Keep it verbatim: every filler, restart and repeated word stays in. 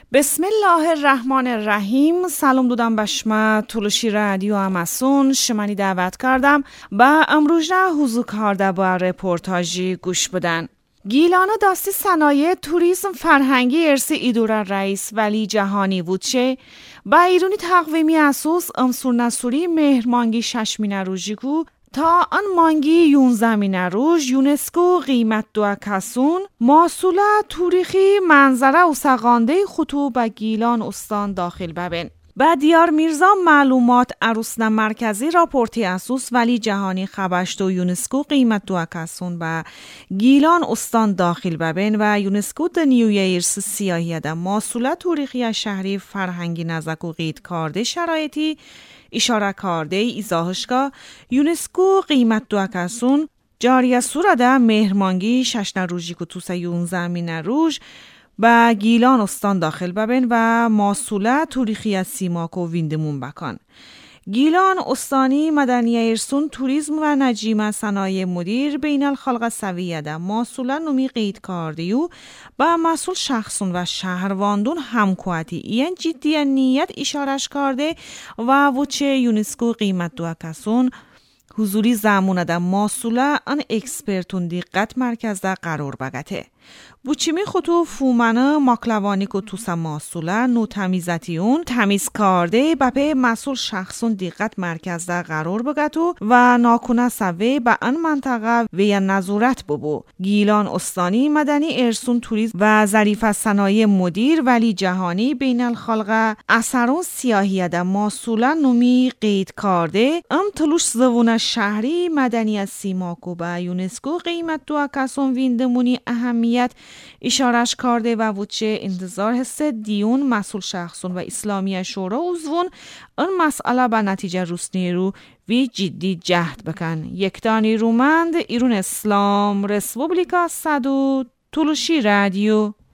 بسم الله الرحمن الرحیم. سلام دودم بشما تولشی رادیو اماسون شمانی دعوت کردم با امروز حضور کرده با رپورتاجی گوش بدن. گیلان داستی صنایع توریسم فرهنگی ارسی ایدورا رئیس ولی جهانی بودشه با ایرونی تقویمی اساس امسور نسوری مهرمانگی ششمینه روژیگو تا آن مانگی یونزمینه روژ یونسکو قیمت دو کسون محصول توریخی منظره و سقانده خطو به گیلان استان داخل ببین. با دیار میرزا معلومات عروسنا مرکزی راپورتی اسوس ولی جهانی خبشت و یونسکو قیمت دو کسون به گیلان استان داخل ببین و یونسکو دنیوی ایرس سیاهی ده محصول توریخی شهری فرهنگی نزک و قید کرده شرایطی اشاره کرده ایزاهشگاه یونسکو قیمت دو کسون جاریه سورده مهرمانگی ششن روژی کتوس یونزمینه روژ با گیلان استان داخل ببین و محصول توریخی سیماک و ویندمون بکن. گیلان استانی مدنی ارسون توریسم و نجیم صنایع مدیر بین الخلق سویه ده محصول نومی قید کرده و با مسئول شخصون و شهرواندون همکواتی این جدی نیت اشارش کرده و وچه یونسکو قیمت دو کسون حضوری زمونه ده محصول ان اکسپرتون دیقت مرکز ده قرار بگته. بوچیمی خطو فومنه ماکلوانی که توسا محصوله نو تمیزتیون تمیز کرده بپه مسئول شخصون دیقت مرکز در قرار بگتو و ناکنه سوه به ان منطقه وی نظورت ببو. گیلان استانی مدنی ارسون توریسم و ظریف صنایع مدیر ولی جهانی بین الخلق اثرون سیاهی ده محصوله نومی قید کرده ام تلوش زوون شهری مدنی از سیماکو به یونسکو قیمت دو کسون ویندمونی اهمیت اشارش کرده و وچه انتظار هسته دیون مسئول شخصون و اسلامی شورا عضوون اون مسئله به نتیجه روسنی رو وی جدی جهد بکن. یکتانی رومند ایرون اسلام رسپوبلیکا صدو تولشی رادیو